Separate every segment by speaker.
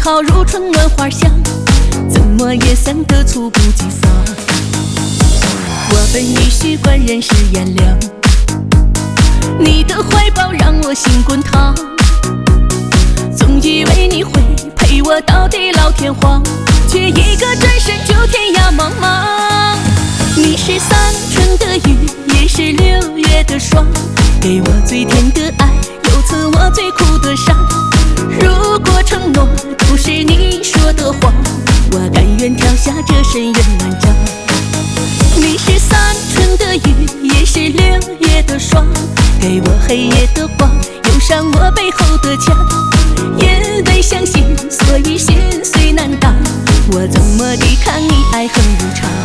Speaker 1: 桃如春暖花香，怎么也散得猝不及防。我本已习惯人世炎凉，你的怀抱让我心滚烫，总以为你会陪我到地老天荒，却一个转身就天涯茫茫。你是三春的雨，也是6月的霜，给我最甜的爱，又赐我最苦的伤。如果承诺都是你说的谎，我甘愿跳下这深渊万丈。你是三春的雨，也是6月的霜，给我黑夜的光，忧伤我背后的墙。因为相信，所以心碎难当，我怎么抵抗你爱恨无常？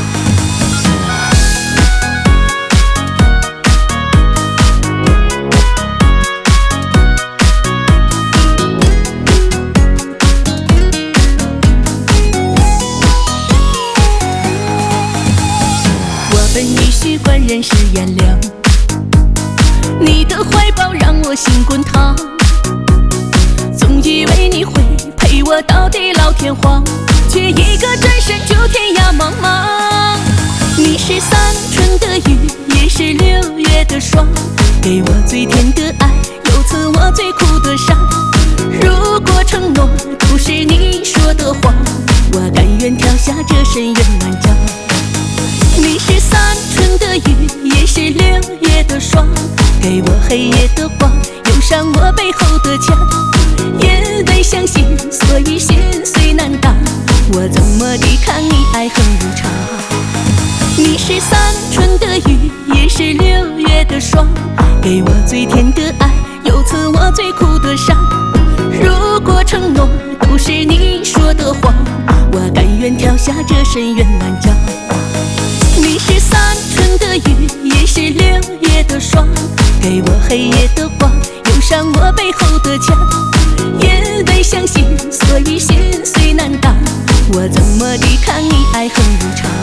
Speaker 1: 本已习惯人世炎凉，你的怀抱让我心滚烫，总以为你会陪我到地老天荒，却一个转身就天涯茫茫。你是三春的雨，也是6月的霜，给我最甜的爱，又赐我最苦的伤。如果承诺都是你说的谎，我甘愿跳下这深渊万丈。你是三春的雨，也是6月的霜，给我黑夜的光，忧伤我背后的墙。因为相信，所以心碎难当，我怎么抵抗你爱恨无常？你是三春的雨，也是6月的霜，给我最甜的爱，又赐我最苦的伤。如果承诺都是你说的谎，我甘愿跳下这深渊万丈。你是三春的雨，也是6月的霜，给我黑夜的光，忧伤我背后的墙。因为相信，所以心碎难当，我怎么抵抗你爱恨无常？